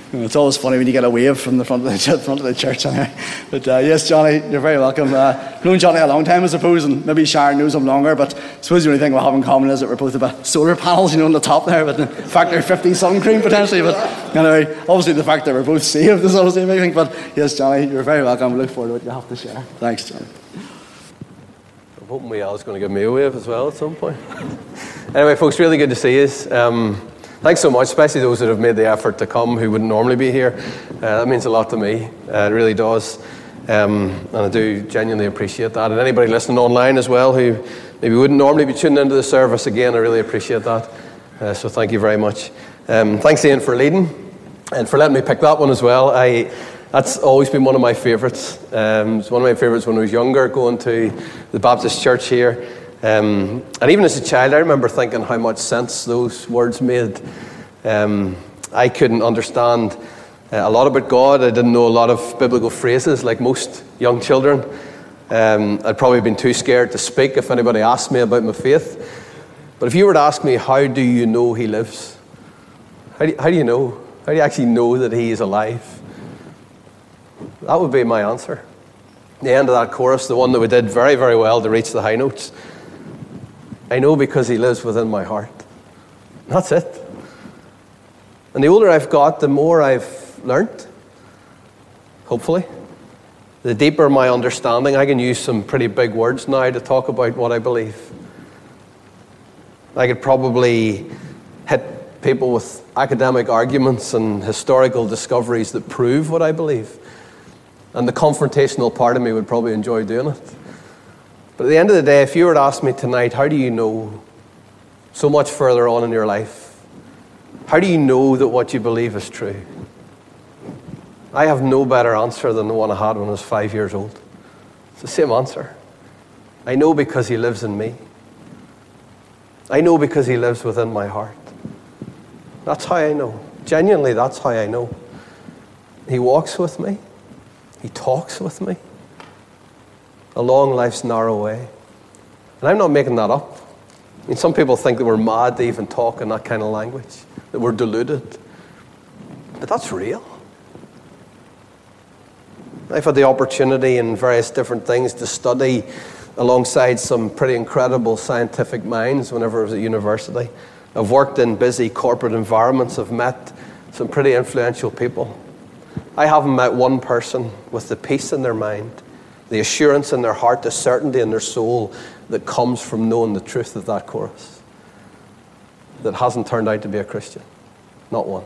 It's always funny when you get a wave from the front of the church. Anyway. But yes, Johnny, you're very welcome. I've known Johnny a long time, I suppose, and maybe Sharon knows him longer, but I suppose the only thing we have in common is that we're both about solar panels, on the top there, but the factor 50 sun cream potentially. But anyway, obviously the fact that we're both saved is obviously a big thing. But yes, Johnny, you're very welcome. I look forward to what you have to share. Thanks, Johnny. I'm hoping Al's going to give me a wave as well at some point. Anyway, folks, really good to see you. Thanks so much, especially those that have made the effort to come who wouldn't normally be here. That means a lot to me. It really does. And I do genuinely appreciate that. And anybody listening online as well who maybe wouldn't normally be tuning into the service, again, I really appreciate that. So thank you very much. Thanks, Ian, for leading and for letting me pick that one as well. That's always been one of my favourites. It's one of my favourites when I was younger, going to the Baptist church here. And even as a child, I remember thinking how much sense those words made. I couldn't understand a lot about God. I didn't know a lot of biblical phrases like most young children. I'd probably been too scared to speak if anybody asked me about my faith. But if you were to ask me, how do you know he lives? How do you know? How do you actually know that he is alive? That would be my answer. The end of that chorus, the one that we did very, very well to reach the high notes. I know because he lives within my heart. That's it. And the older I've got, the more I've learnt, hopefully. The deeper my understanding. I can use some pretty big words now to talk about what I believe. I could probably hit people with academic arguments and historical discoveries that prove what I believe. And the confrontational part of me would probably enjoy doing it. But at the end of the day, if you were to ask me tonight, how do you know so much further on in your life? How do you know that what you believe is true? I have no better answer than the one I had when I was 5 years old. It's the same answer. I know because he lives in me. I know because he lives within my heart. That's how I know. Genuinely, that's how I know. He walks with me. He talks with me along life's narrow way. And I'm not making that up. I mean, some people think that we're mad to even talk in that kind of language, that we're deluded. But that's real. I've had the opportunity in various different things to study alongside some pretty incredible scientific minds whenever I was at university. I've worked in busy corporate environments. I've met some pretty influential people. I haven't met one person with the peace in their mind, the assurance in their heart, the certainty in their soul that comes from knowing the truth of that chorus, that hasn't turned out to be a Christian. Not one.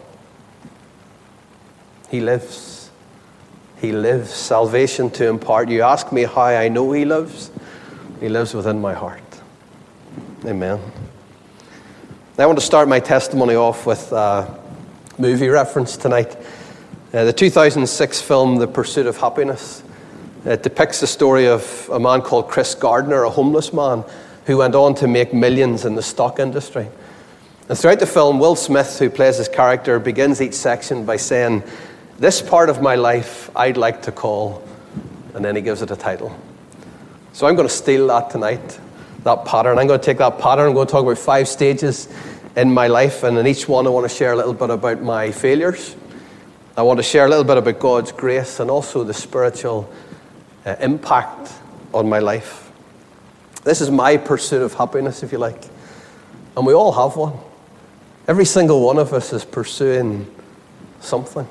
He lives. He lives. Salvation to impart. You ask me how I know he lives. He lives within my heart. Amen. Now I want to start my testimony off with a movie reference tonight. The 2006 film, The Pursuit of Happiness. It depicts the story of a man called Chris Gardner, a homeless man, who went on to make millions in the stock industry. And throughout the film, Will Smith, who plays his character, begins each section by saying, "This part of my life I'd like to call," and then he gives it a title. So I'm going to steal that tonight, that pattern. I'm going to take that pattern. I'm going to talk about 5 stages in my life, and in each one I want to share a little bit about my failures. I want to share a little bit about God's grace and also the spiritual impact on my life. This is my pursuit of happiness, if you like. And we all have one. Every single one of us is pursuing something.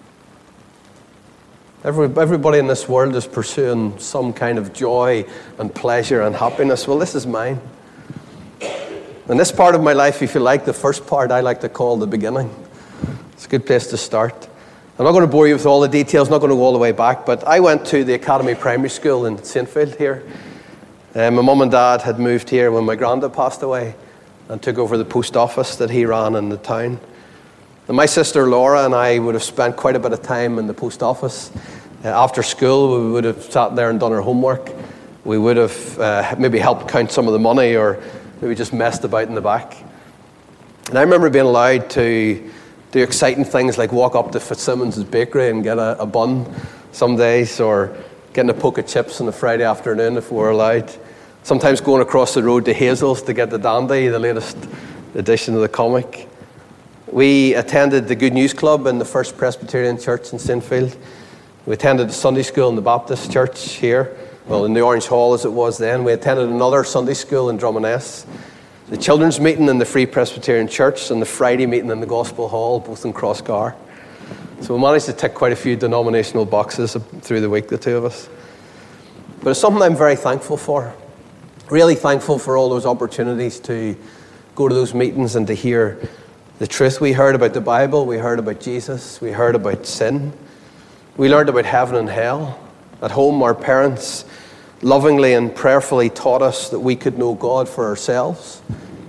Everybody in this world is pursuing some kind of joy and pleasure and happiness. Well, this is mine. And this part of my life, if you like, the first part I like to call the beginning. It's a good place to start. I'm not going to bore you with all the details, not going to go all the way back, but I went to the Academy Primary School in Saintfield here. My mum and dad had moved here when my granddad passed away and took over the post office that he ran in the town. And my sister Laura and I would have spent quite a bit of time in the post office. After school, we would have sat there and done our homework. We would have maybe helped count some of the money or maybe just messed about in the back. And I remember being allowed to do exciting things like walk up to Fitzsimmons' bakery and get a bun some days, or getting a poke of chips on a Friday afternoon if we were allowed. Sometimes going across the road to Hazel's to get the Dandy, the latest edition of the comic. We attended the Good News Club in the First Presbyterian Church in Sinfield. We attended the Sunday school in the Baptist Church here, well, in the Orange Hall as it was then. We attended another Sunday school in Drummoness, the children's meeting in the Free Presbyterian Church, and the Friday meeting in the Gospel Hall, both in Crossgar. So we managed to tick quite a few denominational boxes through the week, the two of us. But it's something I'm very thankful for. Really thankful for all those opportunities to go to those meetings and to hear the truth. We heard about the Bible, we heard about Jesus, we heard about sin. We learned about heaven and hell. At home, our parents lovingly and prayerfully taught us that we could know God for ourselves.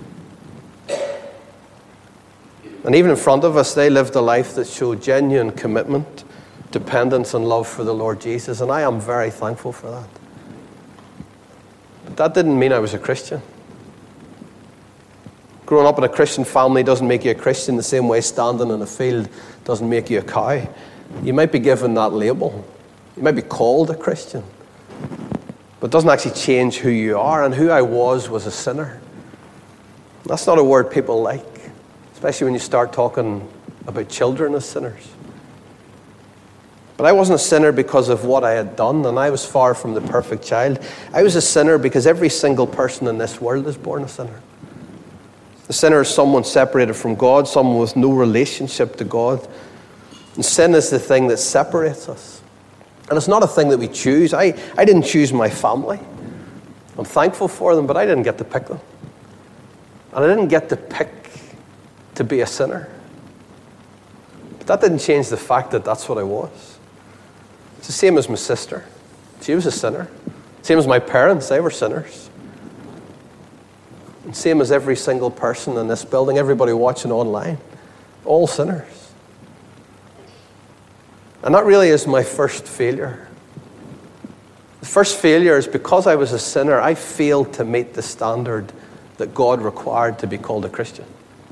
And even in front of us, they lived a life that showed genuine commitment, dependence and love for the Lord Jesus. And I am very thankful for that. But that didn't mean I was a Christian. Growing up in a Christian family doesn't make you a Christian the same way standing in a field doesn't make you a cow. You might be given that label. You might be called a Christian. But it doesn't actually change who you are. And who I was a sinner. That's not a word people like, especially when you start talking about children as sinners. But I wasn't a sinner because of what I had done, and I was far from the perfect child. I was a sinner because every single person in this world is born a sinner. The sinner is someone separated from God, someone with no relationship to God. And sin is the thing that separates us. And it's not a thing that we choose. I didn't choose my family. I'm thankful for them, but I didn't get to pick them. And I didn't get to pick to be a sinner. But that didn't change the fact that that's what I was. It's the same as my sister. She was a sinner. Same as my parents, they were sinners. And same as every single person in this building, everybody watching online, all sinners. And that really is my first failure. The first failure is because I was a sinner, I failed to meet the standard that God required to be called a Christian.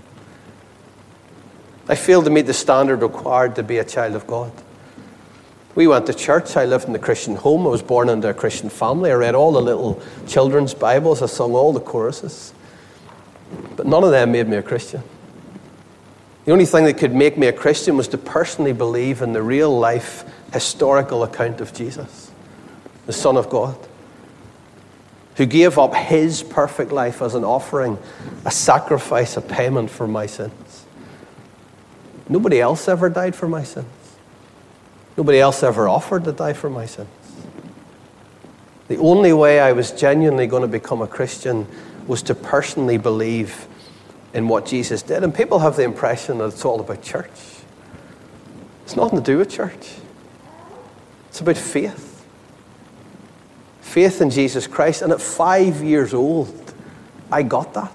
I failed to meet the standard required to be a child of God. We went to church. I lived in a Christian home. I was born into a Christian family. I read all the little children's Bibles. I sung all the choruses. But none of them made me a Christian. The only thing that could make me a Christian was to personally believe in the real life, historical account of Jesus, the Son of God, who gave up his perfect life as an offering, a sacrifice, a payment for my sins. Nobody else ever died for my sins. Nobody else ever offered to die for my sins. The only way I was genuinely going to become a Christian was to personally believe in what Jesus did. And people have the impression that it's all about church. It's nothing to do with church. It's about faith. Faith in Jesus Christ. And at 5 years old, I got that.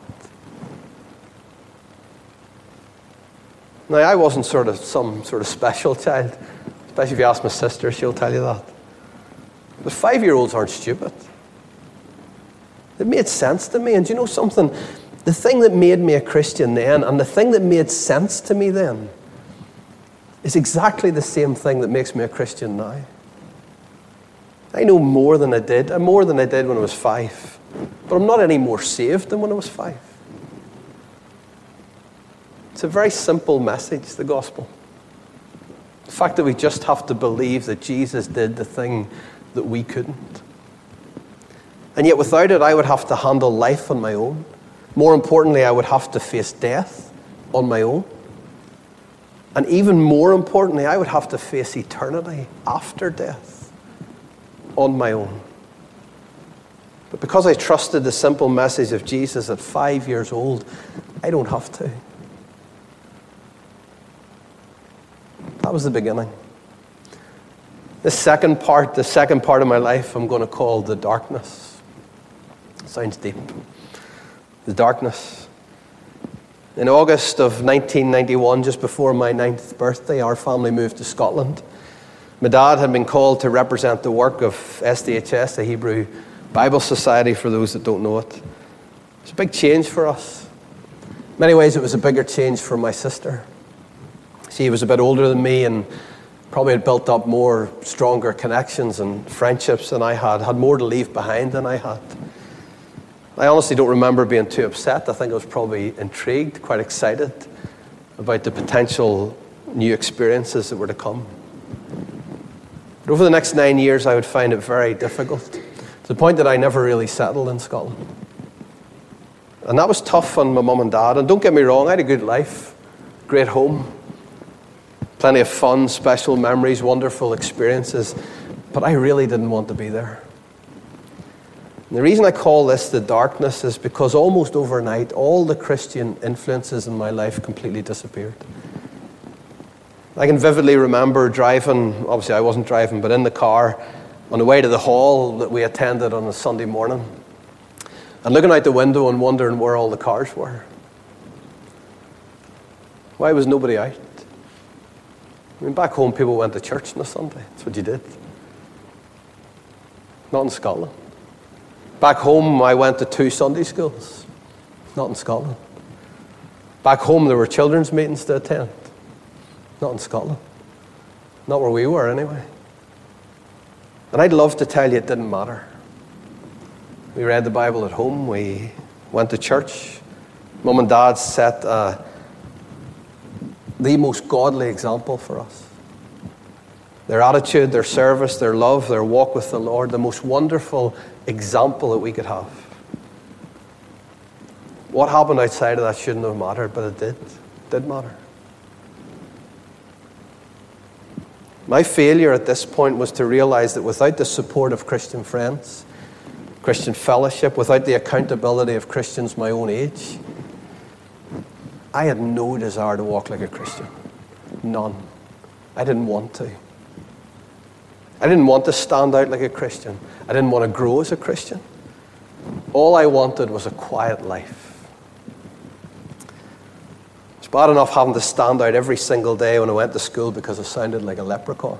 Now, I wasn't some sort of special child. Especially if you ask my sister, she'll tell you that. But 5-year-olds aren't stupid. It made sense to me. And do you know something? The thing that made me a Christian then, and the thing that made sense to me then, is exactly the same thing that makes me a Christian now. I know more than I did. I'm more than I did when I was 5. But I'm not any more saved than when I was 5. It's a very simple message, the gospel. The fact that we just have to believe that Jesus did the thing that we couldn't. And yet without it, I would have to handle life on my own. More importantly, I would have to face death on my own. And even more importantly, I would have to face eternity after death on my own. But because I trusted the simple message of Jesus at 5 years old, I don't have to. That was the beginning. The second part of my life, I'm going to call the darkness. Sounds deep. The darkness. In August of 1991, just before my 9th birthday, our family moved to Scotland. My dad had been called to represent the work of SDHS, the Hebrew Bible Society, for those that don't know it. It's a big change for us. In many ways, it was a bigger change for my sister. She was a bit older than me and probably had built up more stronger connections and friendships than I had more to leave behind than I had. I honestly don't remember being too upset. I think I was probably intrigued, quite excited. about the potential new experiences that were to come. But over the next 9 years, I would find it very difficult, to the point that I never really settled in Scotland. And that was tough on my mum and dad. And don't get me wrong, I had a good life, great home, plenty of fun, special memories, wonderful experiences. But I really didn't want to be there. And the reason I call this the darkness is because almost overnight, all the Christian influences in my life completely disappeared. I can vividly remember driving, obviously I wasn't driving, but in the car on the way to the hall that we attended on a Sunday morning, and looking out the window and wondering where all the cars were. Why was nobody out? I mean, back home people went to church on a Sunday. That's what you did. Not in Scotland. Back home I went to 2 Sunday schools. Not in Scotland. Back home there were children's meetings to attend. Not in Scotland. Not where we were, anyway. And I'd love to tell you it didn't matter. We read the Bible at home. We went to church. Mum and Dad set the most godly example for us. Their attitude, their service, their love, their walk with the Lord, the most wonderful example that we could have. What happened outside of that shouldn't have mattered, but it did. It did matter. My failure at this point was to realize that without the support of Christian friends, Christian fellowship, without the accountability of Christians my own age, I had no desire to walk like a Christian. None. I didn't want to. I didn't want to stand out like a Christian. I didn't want to grow as a Christian. All I wanted was a quiet life. It's bad enough having to stand out every single day when I went to school because I sounded like a leprechaun.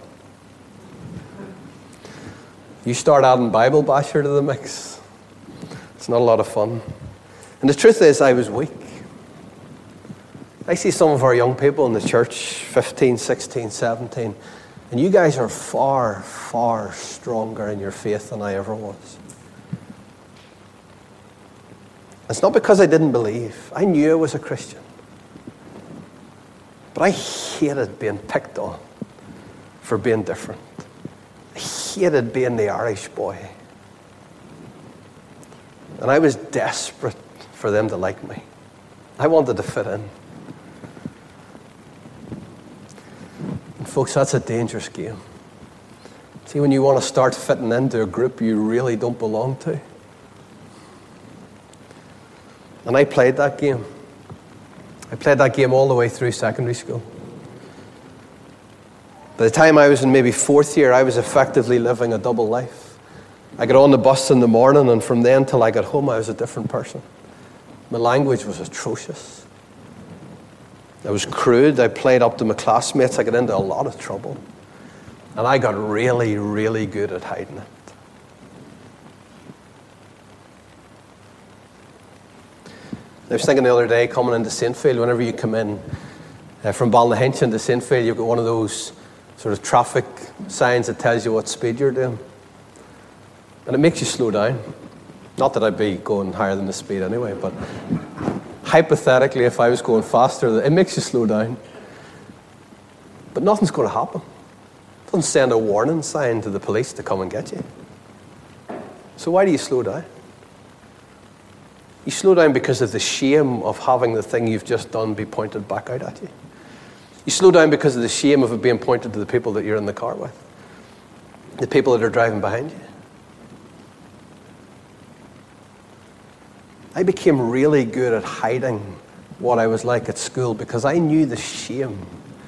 You start adding Bible basher to the mix, it's not a lot of fun. And the truth is, I was weak. I see some of our young people in the church, 15, 16, 17, and you guys are far, far stronger in your faith than I ever was. It's not because I didn't believe. I knew I was a Christian. But I hated being picked on for being different. I hated being the Irish boy. And I was desperate for them to like me. I wanted to fit in. And folks, that's a dangerous game. See, when you want to start fitting into a group you really don't belong to. And I played that game. I played that game all the way through secondary school. By the time I was in maybe 4th year, I was effectively living a double life. I got on the bus in the morning, and from then till I got home, I was a different person. My language was atrocious. I was crude. I played up to my classmates. I got into a lot of trouble. And I got really, really good at hiding it. I was thinking the other day, coming into Saintfield, whenever you come in from Ballynahinch to Saintfield, you've got one of those sort of traffic signs that tells you what speed you're doing. And it makes you slow down. Not that I'd be going higher than the speed anyway, but hypothetically, if I was going faster, it makes you slow down. But nothing's going to happen. It doesn't send a warning sign to the police to come and get you. So why do you slow down? You slow down because of the shame of having the thing you've just done be pointed back out at you. You slow down because of the shame of it being pointed to the people that you're in the car with, the people that are driving behind you. I became really good at hiding what I was like at school because I knew the shame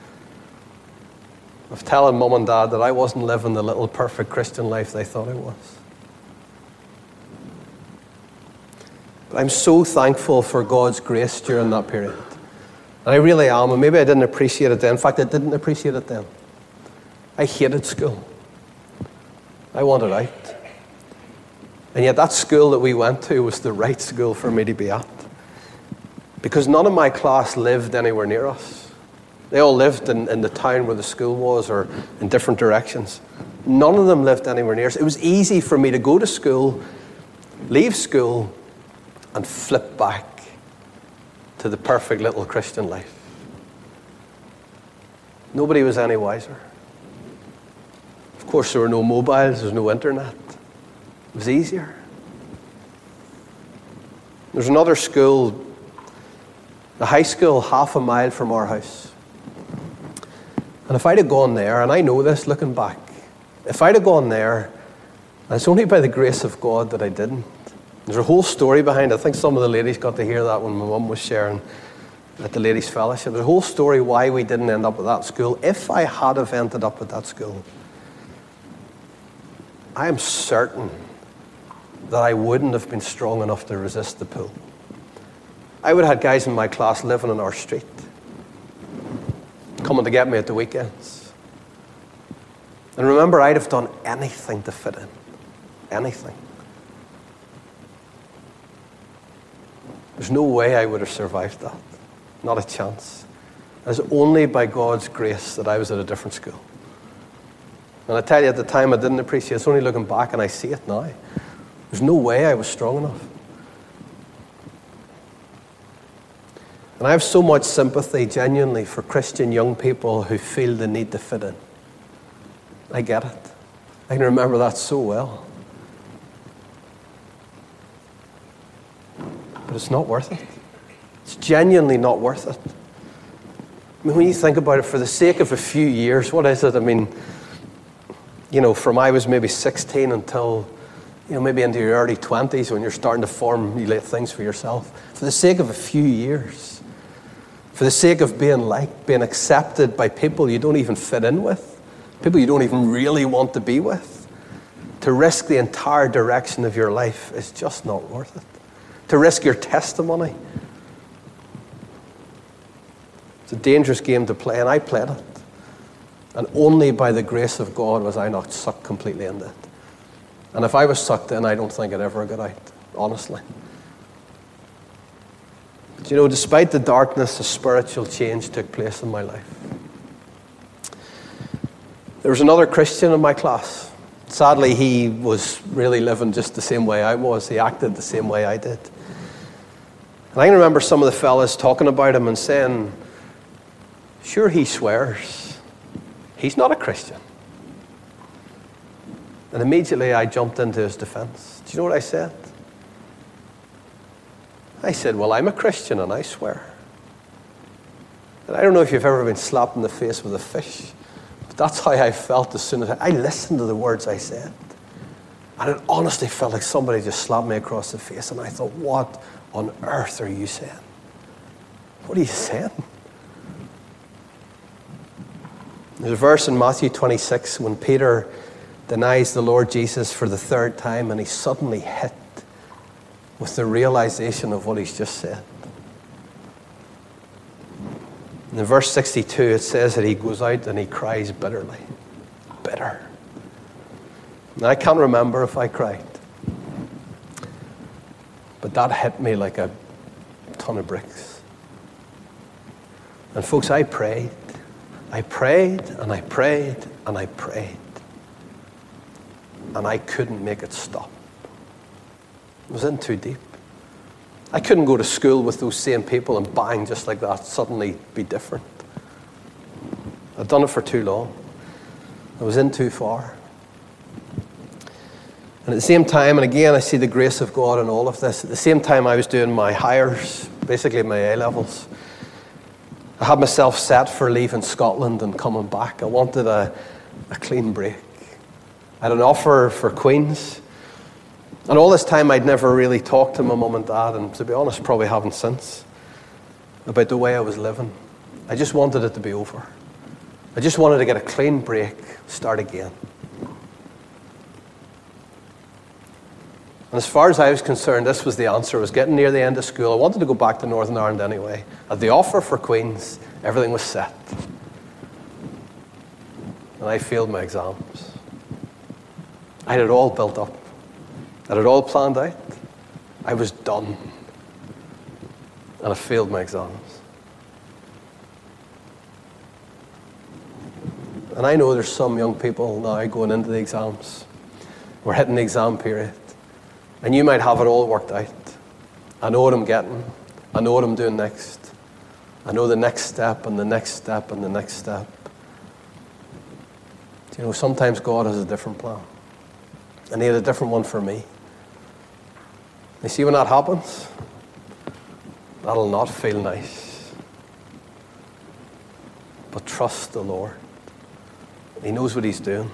of telling Mum and Dad that I wasn't living the little perfect Christian life they thought I was. But I'm so thankful for God's grace during that period. And I really am, and maybe I didn't appreciate it then. In fact, I didn't appreciate it then. I hated school. I wanted out. And yet that school that we went to was the right school for me to be at. Because none of my class lived anywhere near us. They all lived in the town where the school was or in different directions. None of them lived anywhere near us. It was easy for me to go to school, leave school, and flip back to the perfect little Christian life. Nobody was any wiser. Of course, there were no mobiles, there was no internet. It was easier. There's another school, a high school, half a mile from our house. And if I'd have gone there, and I know this looking back, if I'd have gone there, and it's only by the grace of God that I didn't. There's a whole story behind it. I think some of the ladies got to hear that when my mum was sharing at the ladies' fellowship. There's a whole story why we didn't end up at that school. If I had have ended up at that school, I am certain that I wouldn't have been strong enough to resist the pull. I would have had guys in my class living on our street, coming to get me at the weekends. And remember, I'd have done anything to fit in. Anything. There's no way I would have survived that. Not a chance. It was only by God's grace that I was at a different school. And I tell you, at the time I didn't appreciate it. It's only looking back and I see it now. There's no way I was strong enough. And I have so much sympathy, genuinely, for Christian young people who feel the need to fit in. I get it. I can remember that so well. But it's not worth it. It's genuinely not worth it. I mean, when you think about it, for the sake of a few years, what is it? I mean, from I was maybe 16 until, maybe into your early 20s when you're starting to formulate things for yourself. For the sake of a few years. For the sake of being liked, being accepted by people you don't even fit in with. People you don't even really want to be with. To risk the entire direction of your life is just not worth it. To risk your testimony. It's a dangerous game to play, and I played it. And only by the grace of God was I not sucked completely into it. And if I was sucked in, I don't think I'd ever get out, honestly. But despite the darkness, a spiritual change took place in my life. There was another Christian in my class. Sadly, he was really living just the same way I was. He acted the same way I did. And I can remember some of the fellas talking about him and saying, sure, he swears. He's not a Christian. And immediately I jumped into his defense. Do you know what I said? I said, well, I'm a Christian and I swear. And I don't know if you've ever been slapped in the face with a fish, but that's how I felt as soon as I listened to the words I said. And it honestly felt like somebody just slapped me across the face. And I thought, what on earth are you saying? What are you saying? There's a verse in Matthew 26 when Peter denies the Lord Jesus for the third time and he's suddenly hit with the realization of what he's just said. In verse 62 it says that he goes out and he cries bitterly. Bitter. And I can't remember if I cried. But that hit me like a ton of bricks. And folks, I prayed. I prayed and I prayed and I prayed. And I couldn't make it stop. It was in too deep. I couldn't go to school with those same people and bang, just like that, suddenly be different. I'd done it for too long. I was in too far. And at the same time, and again, I see the grace of God in all of this. At the same time I was doing my hires, basically my A-levels, I had myself set for leaving Scotland and coming back. I wanted a clean break. I had an offer for Queen's. And all this time I'd never really talked to my mum and dad, and to be honest, probably haven't since, about the way I was living. I just wanted it to be over. I just wanted to get a clean break, start again. And as far as I was concerned, this was the answer. I was getting near the end of school. I wanted to go back to Northern Ireland anyway. At the offer for Queen's, everything was set. And I failed my exams. I had it all built up. I had it all planned out. I was done. And I failed my exams. And I know there's some young people now going into the exams. We're hitting the exam period. And you might have it all worked out. I know what I'm getting. I know what I'm doing next. I know the next step and the next step and the next step. You know, sometimes God has a different plan. And he had a different one for me. You see, when that happens, that'll not feel nice. But trust the Lord. He knows what he's doing.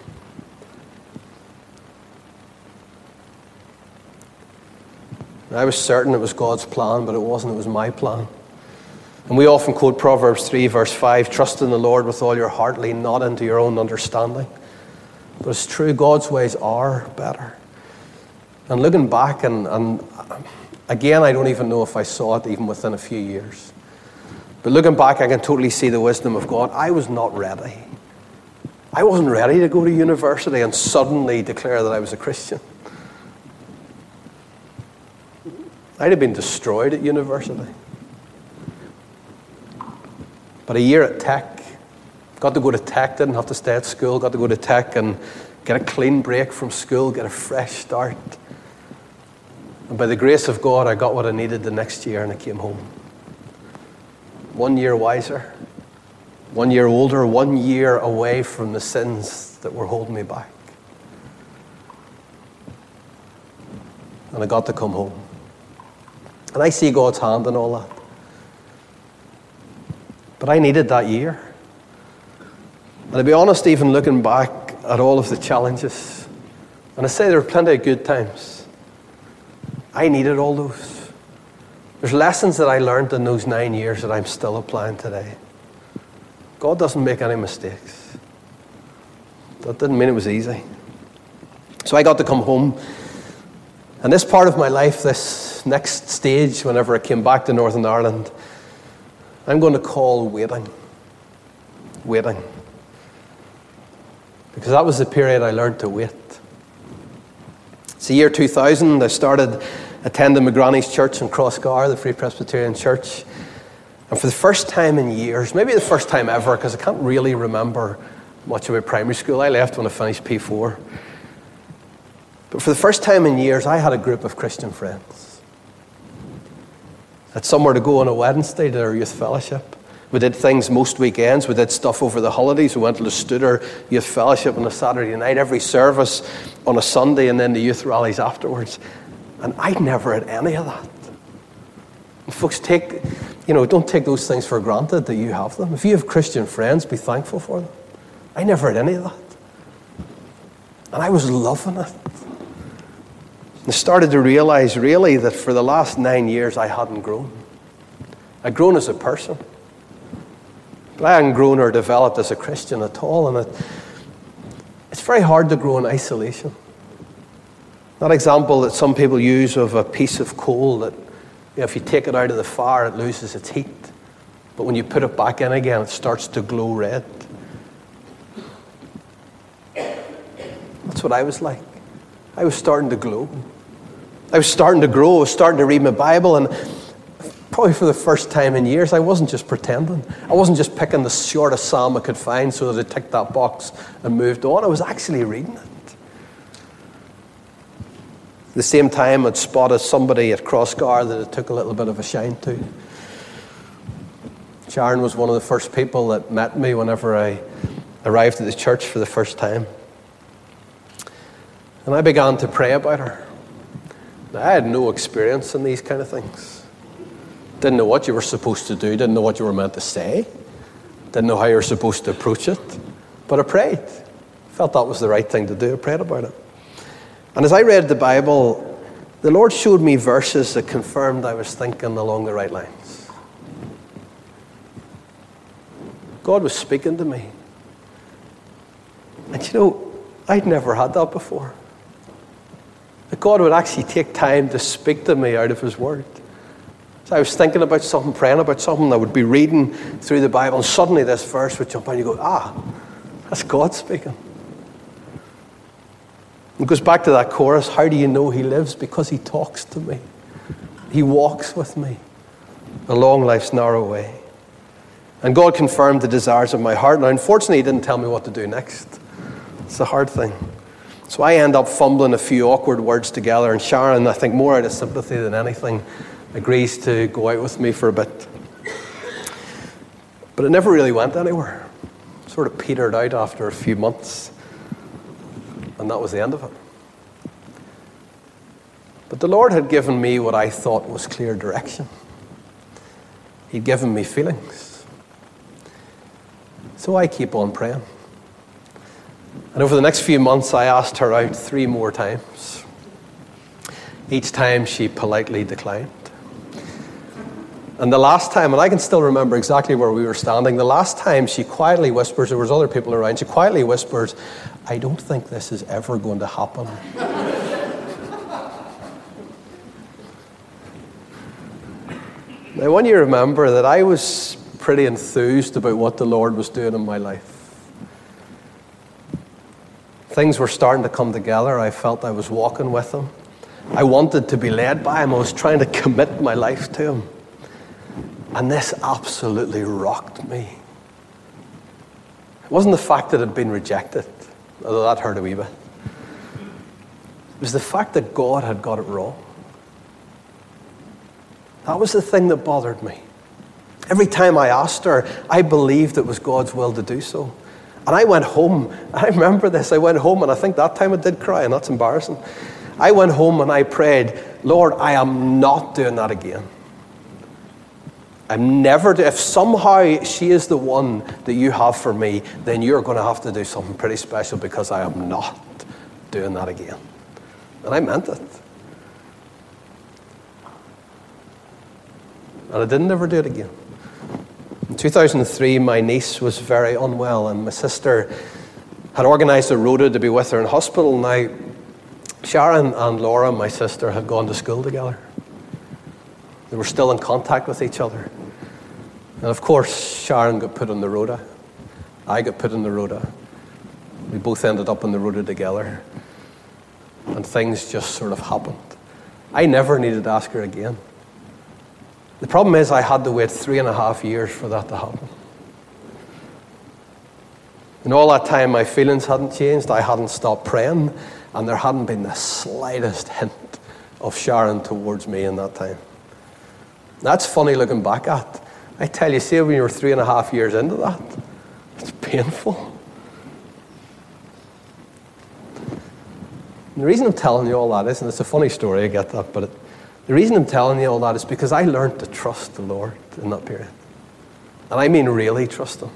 I was certain it was God's plan, but it wasn't. It was my plan. And we often quote Proverbs 3, verse 5, trust in the Lord with all your heart, lean not into your own understanding. But it's true, God's ways are better. And looking back, and again, I don't even know if I saw it even within a few years. But looking back, I can totally see the wisdom of God. I was not ready. I wasn't ready to go to university and suddenly declare that I was a Christian. I'd have been destroyed at university. But a year at Tech, got to go to Tech, didn't have to stay at school, got to go to Tech and get a clean break from school, get a fresh start. And by the grace of God, I got what I needed the next year and I came home. 1 year wiser, 1 year older, 1 year away from the sins that were holding me back. And I got to come home. And I see God's hand in all that. But I needed that year. And to be honest, even looking back at all of the challenges, and I say there were plenty of good times, I needed all those. There's lessons that I learned in those 9 years that I'm still applying today. God doesn't make any mistakes. That didn't mean it was easy. So I got to come home. And this part of my life, this next stage, whenever I came back to Northern Ireland, I'm going to call waiting. Waiting. Because that was the period I learned to wait. It's the year 2000. I started attending McGranny's Church in Crossgar, the Free Presbyterian Church. And for the first time in years, maybe the first time ever, because I can't really remember much about primary school. I left when I finished P4. But for the first time in years, I had a group of Christian friends. I had somewhere to go on a Wednesday to our youth fellowship. We did things most weekends. We did stuff over the holidays. We went to the Studer Youth Fellowship on a Saturday night, every service on a Sunday, and then the youth rallies afterwards. And I never had any of that. And folks, don't take those things for granted that you have them. If you have Christian friends, be thankful for them. I never had any of that. And I was loving it. I started to realize, really, that for the last 9 years, I hadn't grown. I'd grown as a person. But I hadn't grown or developed as a Christian at all. And it's very hard to grow in isolation. That example that some people use of a piece of coal that, if you take it out of the fire, it loses its heat. But when you put it back in again, it starts to glow red. That's what I was like. I was starting to glow. I was starting to grow. I was starting to read my Bible. And probably for the first time in years, I wasn't just pretending. I wasn't just picking the shortest psalm I could find so that I ticked that box and moved on. I was actually reading it. At the same time, I'd spotted somebody at Crossgar that it took a little bit of a shine to. Sharon was one of the first people that met me whenever I arrived at the church for the first time. And I began to pray about her. Now, I had no experience in these kind of things. Didn't know what you were supposed to do. Didn't know what you were meant to say. Didn't know how you were supposed to approach it. But I prayed. Felt that was the right thing to do. I prayed about it. And as I read the Bible, the Lord showed me verses that confirmed I was thinking along the right lines. God was speaking to me. And I'd never had that before. That God would actually take time to speak to me out of His Word. So I was thinking about something, praying about something, I would be reading through the Bible, and suddenly this verse would jump out, and you go, that's God speaking. It goes back to that chorus, how do you know He lives? Because He talks to me. He walks with me along life's narrow way. And God confirmed the desires of my heart. Now, unfortunately, He didn't tell me what to do next. It's a hard thing. So I end up fumbling a few awkward words together, and Sharon, I think more out of sympathy than anything, agrees to go out with me for a bit. But it never really went anywhere. Sort of petered out after a few months. And that was the end of it. But the Lord had given me what I thought was clear direction. He'd given me feelings. So I keep on praying. And over the next few months, I asked her out 3 more times. Each time she politely declined. And the last time, and I can still remember exactly where we were standing, the last time she quietly whispers, there was other people around, she quietly whispers, "I don't think this is ever going to happen." Now, I want you to remember that I was pretty enthused about what the Lord was doing in my life. Things were starting to come together. I felt I was walking with Him. I wanted to be led by Him. I was trying to commit my life to Him. And this absolutely rocked me. It wasn't the fact that it had been rejected, although that hurt a wee bit. It was the fact that God had got it wrong. That was the thing that bothered me. Every time I asked her, I believed it was God's will to do so. And I went home. I remember this. I went home, and I think that time I did cry, and that's embarrassing. I went home and I prayed, "Lord, I am not doing that again. If somehow she is the one that you have for me, then you're going to have to do something pretty special, because I am not doing that again." And I meant it. And I didn't ever do it again. In 2003, my niece was very unwell, and my sister had organised a rota to be with her in hospital. Now, Sharon and Laura, my sister, had gone to school together. They were still in contact with each other. And of course, Sharon got put on the rota. I got put on the rota. We both ended up on the rota together. And things just sort of happened. I never needed to ask her again. The problem is I had to wait 3.5 years for that to happen. In all that time, my feelings hadn't changed. I hadn't stopped praying. And there hadn't been the slightest hint of Sharon towards me in that time. That's funny looking back at. I tell you, see, when you were 3.5 years into that, it's painful. And the reason I'm telling you all that is, and it's a funny story, I get that, but the reason I'm telling you all that is because I learned to trust the Lord in that period. And I mean really trust Him.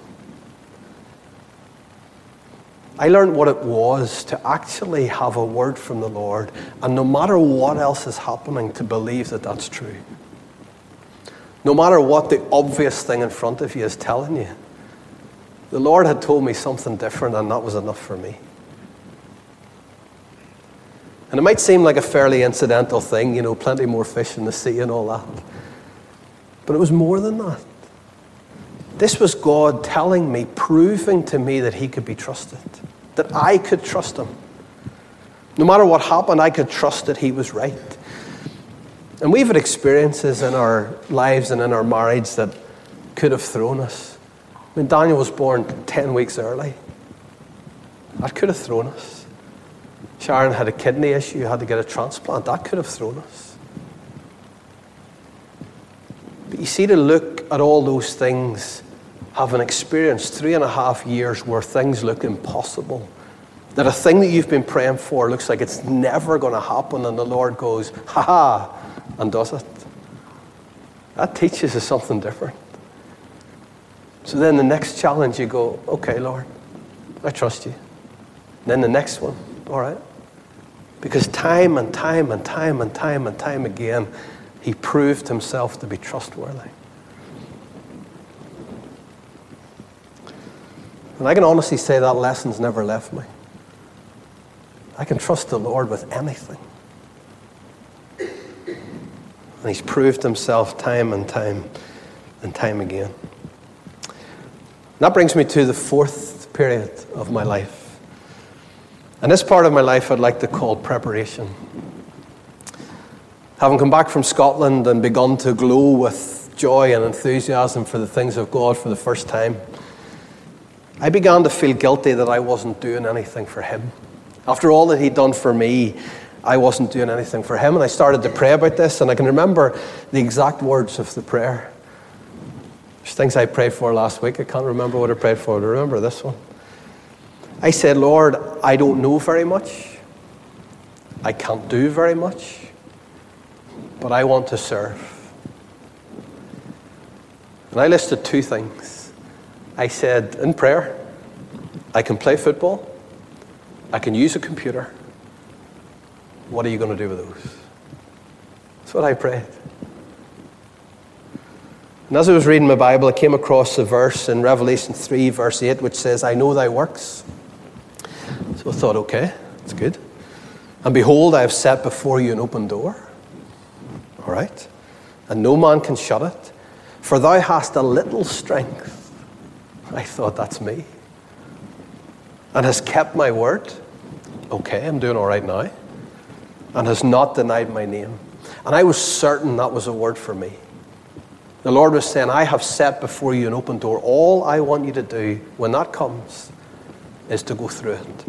I learned what it was to actually have a word from the Lord, and no matter what else is happening, to believe that that's true. No matter what the obvious thing in front of you is telling you, the Lord had told me something different, and that was enough for me. And it might seem like a fairly incidental thing, you know, plenty more fish in the sea and all that. But it was more than that. This was God telling me, proving to me that He could be trusted, that I could trust Him. No matter what happened, I could trust that He was right. And we've had experiences in our lives and in our marriage that could have thrown us. I mean, Daniel was born 10 weeks early. That could have thrown us. Sharon had a kidney issue, had to get a transplant. That could have thrown us. But you see, to look at all those things, having experienced 3.5 years where things look impossible, that a thing that you've been praying for looks like it's never going to happen, and the Lord goes, ha-ha, and does it. That teaches us something different. So then the next challenge, you go, okay, Lord, I trust you. And then the next one, all right. Because time and time and time and time and time again, He proved Himself to be trustworthy. And I can honestly say that lesson's never left me. I can trust the Lord with anything. And He's proved Himself time and time and time again. And that brings me to the 4th period of my life. And this part of my life I'd like to call preparation. Having come back from Scotland and begun to glow with joy and enthusiasm for the things of God for the first time, I began to feel guilty that I wasn't doing anything for Him. After all that He'd done for me, I wasn't doing anything for Him. And I started to pray about this, and I can remember the exact words of the prayer. There's things I prayed for last week. I can't remember what I prayed for, but I remember this one. I said, Lord, I don't know very much. I can't do very much. But I want to serve. And I listed 2 things. I said in prayer, I can play football. I can use a computer. What are you going to do with those? That's what I prayed. And as I was reading my Bible, I came across a verse in Revelation 3, verse 8, which says, I know thy works. So I thought, okay, that's good. And behold, I have set before you an open door. All right. And no man can shut it. For thou hast a little strength. I thought, that's me. And has kept my word. Okay, I'm doing all right now. And has not denied my name. And I was certain that was a word for me. The Lord was saying, I have set before you an open door. All I want you to do when that comes is to go through it.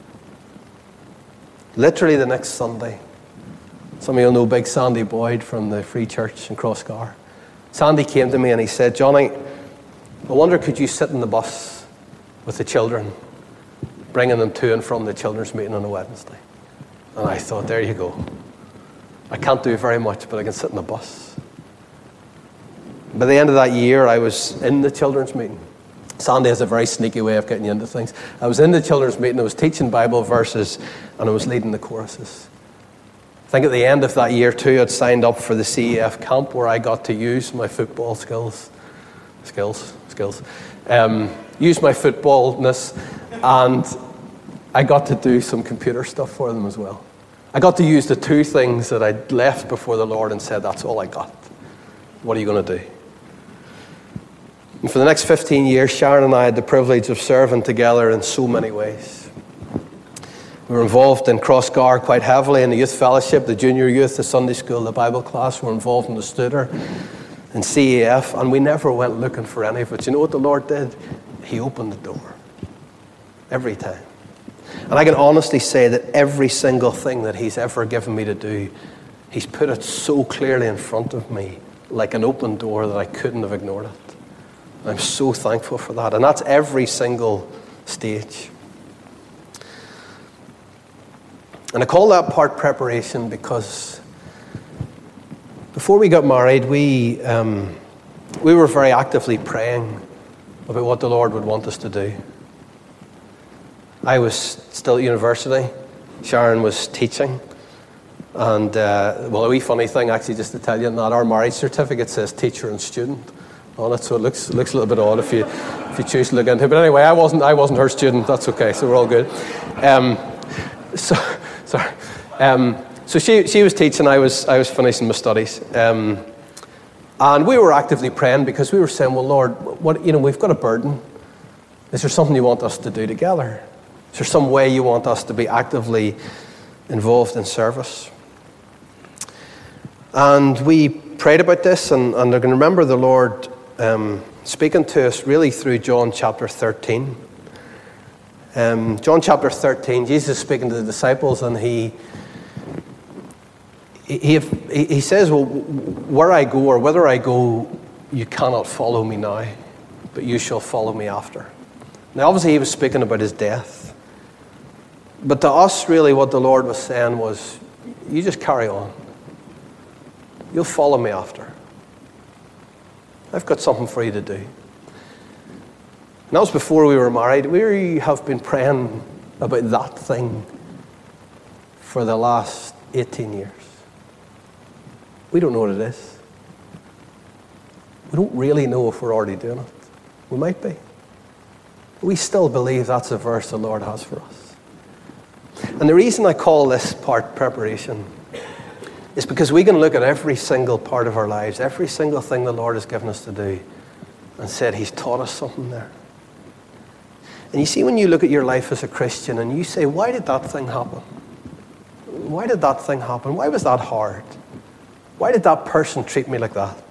Literally the next Sunday. Some of you will know Big Sandy Boyd from the Free Church in Crossgar. Sandy came to me and he said, Johnny, I wonder could you sit in the bus with the children, bringing them to and from the children's meeting on a Wednesday? And I thought, there you go. I can't do very much, but I can sit in the bus. By the end of that year, I was in the children's meeting. Sandy has a very sneaky way of getting you into things. I was in the children's meeting, I was teaching Bible verses, and I was leading the choruses. I think at the end of that year too, I'd signed up for the CEF camp where I got to use my football skills, use my footballness, and I got to do some computer stuff for them as well. I got to use the 2 things that I'd left before the Lord and said, that's all I got. What are you going to do? And for the next 15 years, Sharon and I had the privilege of serving together in so many ways. We were involved in Crossgar quite heavily in the youth fellowship, the junior youth, the Sunday school, the Bible class. We were involved in the Studer and CEF, and we never went looking for any of it. You know what the Lord did? He opened the door. Every time. And I can honestly say that every single thing that He's ever given me to do, He's put it so clearly in front of me, like an open door that I couldn't have ignored it. I'm so thankful for that. And that's every single stage. And I call that part preparation because before we got married, we were very actively praying about what the Lord would want us to do. I was still at university. Sharon was teaching. And, a wee funny thing, actually, just to tell you, that our marriage certificate says teacher and student on it, so it looks a little bit odd if you choose to look into it. But anyway, I wasn't her student. That's okay, so we're all good. So she was teaching. I was finishing my studies, and we were actively praying because we were saying, "Well, Lord, we've got a burden. Is there something you want us to do together? Is there some way you want us to be actively involved in service?" And we prayed about this, and I can remember the Lord speaking to us really through John chapter 13. John chapter 13, Jesus is speaking to the disciples, and he says, "Well, where I go or whither I go, you cannot follow me now, but you shall follow me after." Now, obviously, he was speaking about his death. But to us, really, what the Lord was saying was, you just carry on. You'll follow me after. I've got something for you to do. And that was before we were married. We have been praying about that thing for the last 18 years. We don't know what it is. We don't really know if we're already doing it. We might be. We still believe that's a verse the Lord has for us. And the reason I call this part preparation is because we can look at every single part of our lives, every single thing the Lord has given us to do, and said He's taught us something there. And you see, when you look at your life as a Christian and you say, why did that thing happen? Why did that thing happen? Why was that hard? Why did that person treat me like that?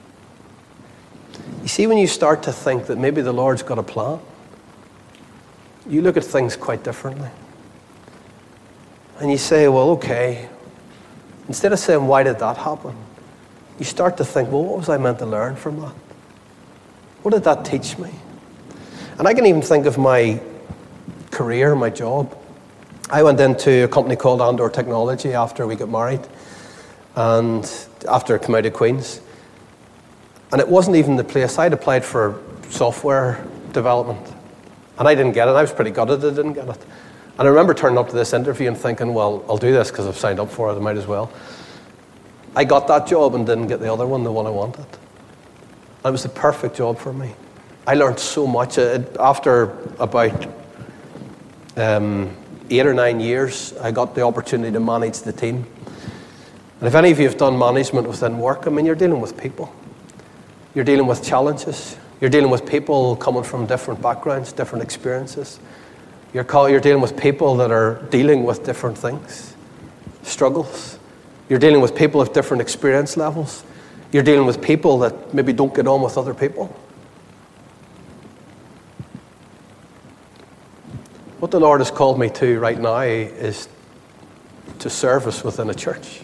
You see, when you start to think that maybe the Lord's got a plan, you look at things quite differently. And you say, well, okay. Instead of saying, why did that happen? You start to think, well, what was I meant to learn from that? What did that teach me? And I can even think of my career, my job. I went into a company called Andor Technology after we got married and after I came out of Queen's. And it wasn't even the place. I'd applied for software development and I didn't get it. I was pretty gutted I didn't get it. And I remember turning up to this interview and thinking, well, I'll do this because I've signed up for it, I might as well. I got that job and didn't get the other one, the one I wanted. And it was the perfect job for me. I learned so much. After about 8 or 9 years, I got the opportunity to manage the team. And if any of you have done management within work, I mean, you're dealing with people. You're dealing with challenges. You're dealing with people coming from different backgrounds, different experiences. You're dealing with people that are dealing with different things, struggles. You're dealing with people of different experience levels. You're dealing with people that maybe don't get on with other people. What the Lord has called me to right now is to service within a church.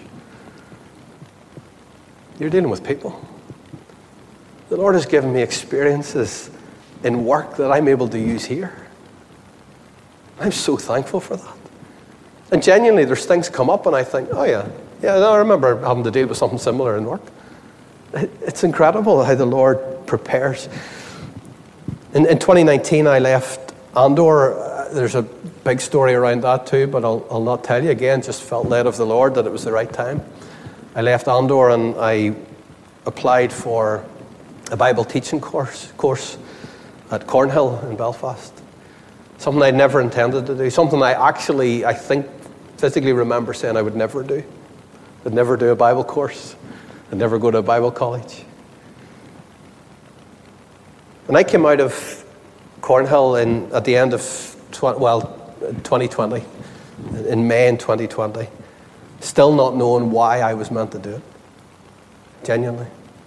You're dealing with people. The Lord has given me experiences in work that I'm able to use here. I'm so thankful for that. And genuinely, there's things come up and I think, oh yeah, I remember having to deal with something similar in work. It's incredible how the Lord prepares. In 2019, I left Andor. There's a big story around that too, but I'll not tell you. Again, just felt led of the Lord that it was the right time. I left Andor and I applied for a Bible teaching course at Cornhill in Belfast. Something I'd never intended to do. Something I think, physically remember saying I would never do. I'd never do a Bible course. I'd never go to a Bible college. And I came out of Cornhill at the end of 2020, in May in 2020, still not knowing why I was meant to do it. Genuinely.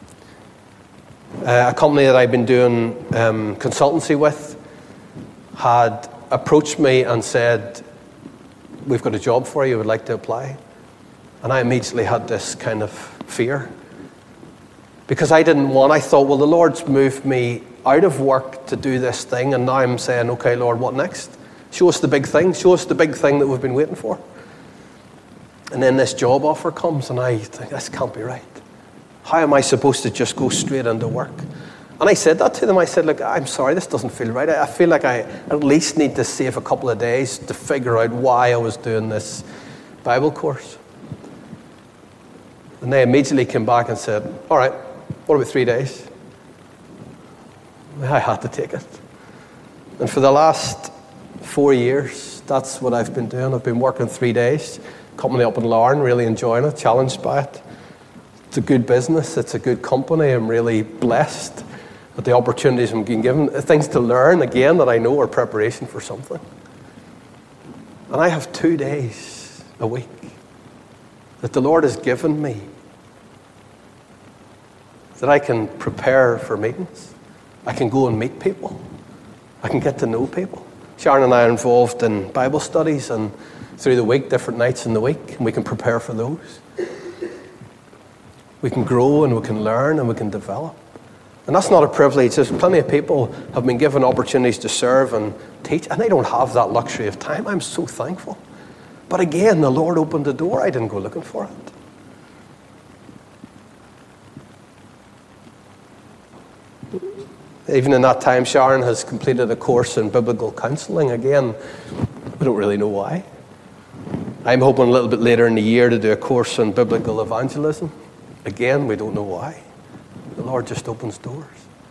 A company that I've been doing consultancy with had approached me and said, we've got a job for you, would like to apply. And I immediately had this kind of fear. Because I thought, well, the Lord's moved me out of work to do this thing, and now I'm saying, okay, Lord, what next? Show us the big thing. Show us the big thing that we've been waiting for. And then this job offer comes, and I think, this can't be right. How am I supposed to just go straight into work? And I said that to them. I said, look, I'm sorry, this doesn't feel right. I feel like I at least need to save a couple of days to figure out why I was doing this Bible course. And they immediately came back and said, all right, what about 3 days? I had to take it. And for the last 4 years, that's what I've been doing. I've been working 3 days, company up in Larne, really enjoying it, challenged by it. It's a good business. It's a good company. I'm really blessed at the opportunities I'm being given, things to learn, again, that I know are preparation for something. And I have 2 days a week that the Lord has given me that I can prepare for meetings. I can go and meet people. I can get to know people. Sharon and I are involved in Bible studies and through the week, different nights in the week, and we can prepare for those. We can grow and we can learn and we can develop. And that's not a privilege. There's plenty of people have been given opportunities to serve and teach, and they don't have that luxury of time. I'm so thankful. But again, the Lord opened the door. I didn't go looking for it. Even in that time, Sharon has completed a course in biblical counselling. Again, we don't really know why. I'm hoping a little bit later in the year to do a course in biblical evangelism. Again, we don't know why. The Lord just opens doors.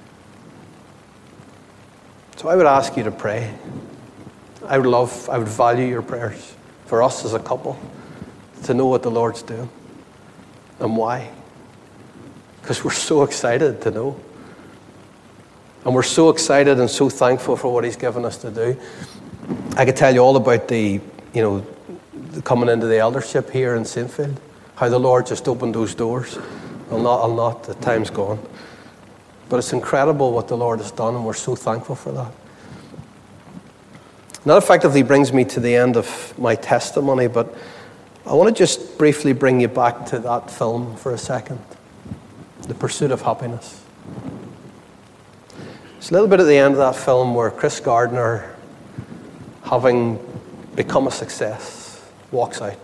So I would ask you to pray. I would value your prayers for us as a couple to know what the Lord's doing and why. Because we're so excited to know. And we're so excited and so thankful for what He's given us to do. I could tell you all about the coming into the eldership here in Saintfield, how the Lord just opened those doors. I'll not, the time's gone. But it's incredible what the Lord has done, and we're so thankful for that. And that effectively brings me to the end of my testimony, but I want to just briefly bring you back to that film for a second, The Pursuit of Happiness. It's a little bit at the end of that film where Chris Gardner having become a success, walks out.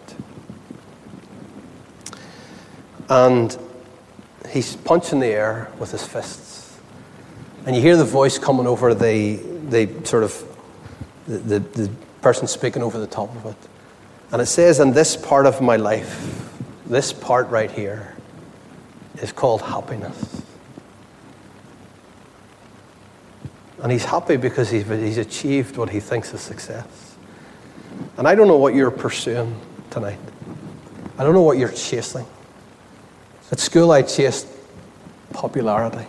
And he's punching the air with his fists. And you hear the voice coming over the person speaking over the top of it. And it says, in this part of my life, this part right here, is called happiness. And he's happy because he's achieved what he thinks is success. And I don't know what you're pursuing tonight. I don't know what you're chasing. At school, I chased popularity.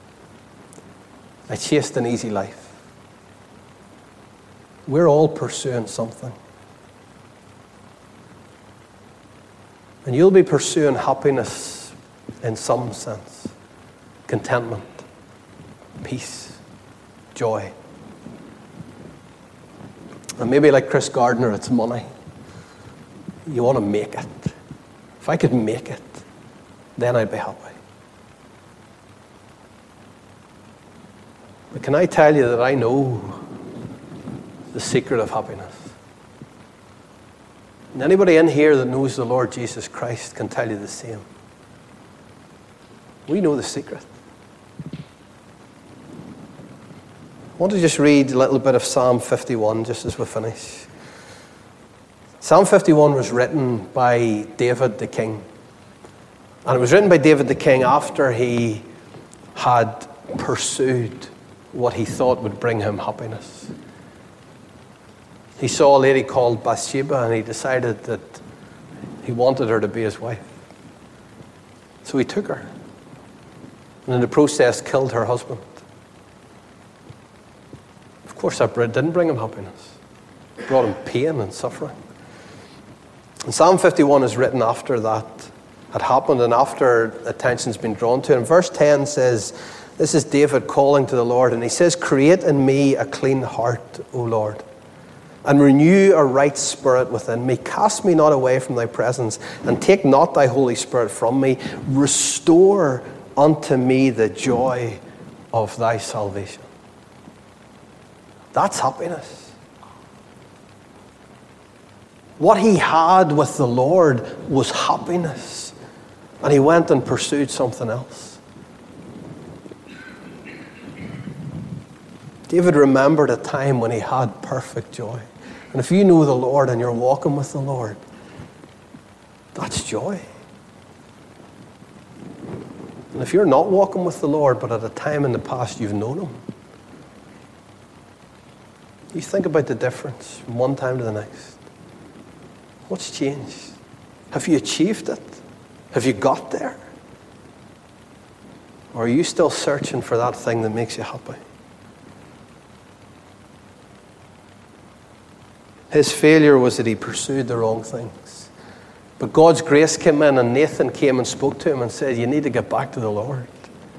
I chased an easy life. We're all pursuing something. And you'll be pursuing happiness in some sense. Contentment, peace, joy. And maybe like Chris Gardner, it's money. You want to make it. If I could make it, then I'd be happy. But can I tell you that I know the secret of happiness? And anybody in here that knows the Lord Jesus Christ can tell you the same. We know the secret. I want to just read a little bit of Psalm 51 just as we finish. Psalm 51 was written by David the king. And it was written by David the king after he had pursued what he thought would bring him happiness. He saw a lady called Bathsheba and he decided that he wanted her to be his wife. So he took her. And in the process killed her husband. Of course that didn't bring him happiness. It brought him pain and suffering. And Psalm 51 is written after that had happened and after attention's been drawn to it. And verse 10 says, this is David calling to the Lord, and he says, create in me a clean heart, O Lord, and renew a right spirit within me. Cast me not away from thy presence, and take not thy Holy Spirit from me. Restore unto me the joy of thy salvation. That's happiness. What he had with the Lord was happiness. And he went and pursued something else. David remembered a time when he had perfect joy. And if you know the Lord and you're walking with the Lord, that's joy. And if you're not walking with the Lord, but at a time in the past you've known him, you think about the difference from one time to the next. What's changed? Have you achieved it? Have you got there? Or are you still searching for that thing that makes you happy? His failure was that he pursued the wrong things. But God's grace came in and Nathan came and spoke to him and said, you need to get back to the Lord.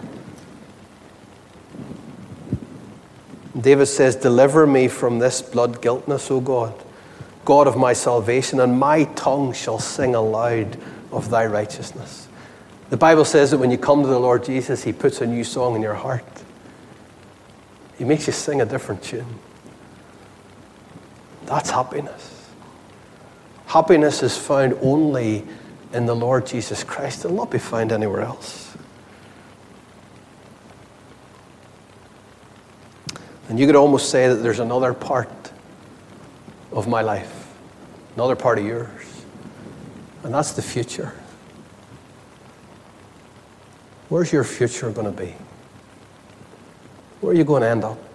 And David says, deliver me from this blood guiltness, O God, God of my salvation, and my tongue shall sing aloud of thy righteousness. The Bible says that when you come to the Lord Jesus, he puts a new song in your heart. He makes you sing a different tune. That's happiness. Happiness is found only in the Lord Jesus Christ. It will not be found anywhere else. And you could almost say that there's another part of my life, another part of yours, and that's the future. Where's your future going to be? Where are you going to end up?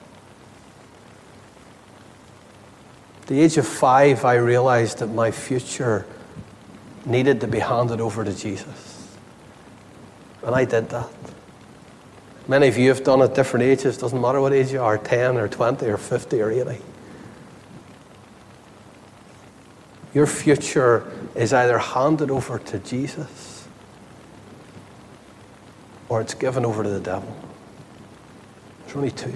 At the age of 5, I realized that my future needed to be handed over to Jesus. And I did that. Many of you have done it at different ages. Doesn't matter what age you are, 10 or 20 or 50 or 80. Your future is either handed over to Jesus or it's given over to the devil. There's only two.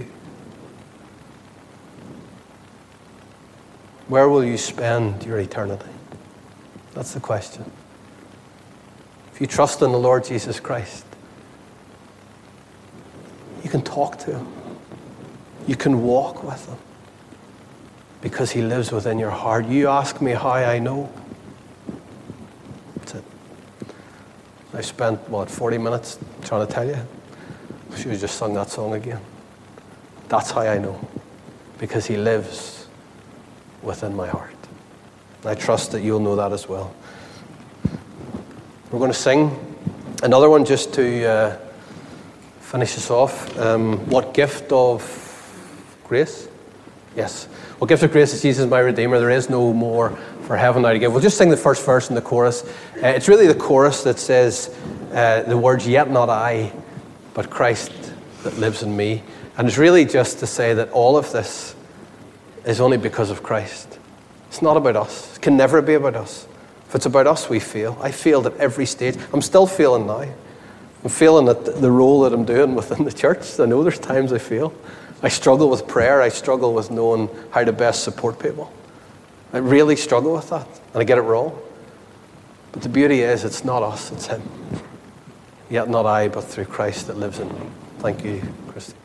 Where will you spend your eternity? That's the question. If you trust in the Lord Jesus Christ, you can talk to him. You can walk with him. because he lives within your heart. You ask me how I know. That's it. I spent, 40 minutes trying to tell you. I should have just sung that song again. That's how I know. Because he lives within my heart. And I trust that you'll know that as well. We're going to sing another one just to finish us off. What gift of grace? Yes. What gift of grace is Jesus my Redeemer? There is no more for heaven now to give. We'll just sing the first verse and the chorus. It's really the chorus that says the words, yet not I, but Christ that lives in me. And it's really just to say that all of this is only because of Christ. It's not about us. It can never be about us. If it's about us, we fail. I failed at every stage. I'm still failing now. I'm failing at the role that I'm doing within the church. I know there's times I fail. I struggle with prayer. I struggle with knowing how to best support people. I really struggle with that. And I get it wrong. But the beauty is, it's not us, it's him. Yet not I, but through Christ that lives in me. Thank you, Christy.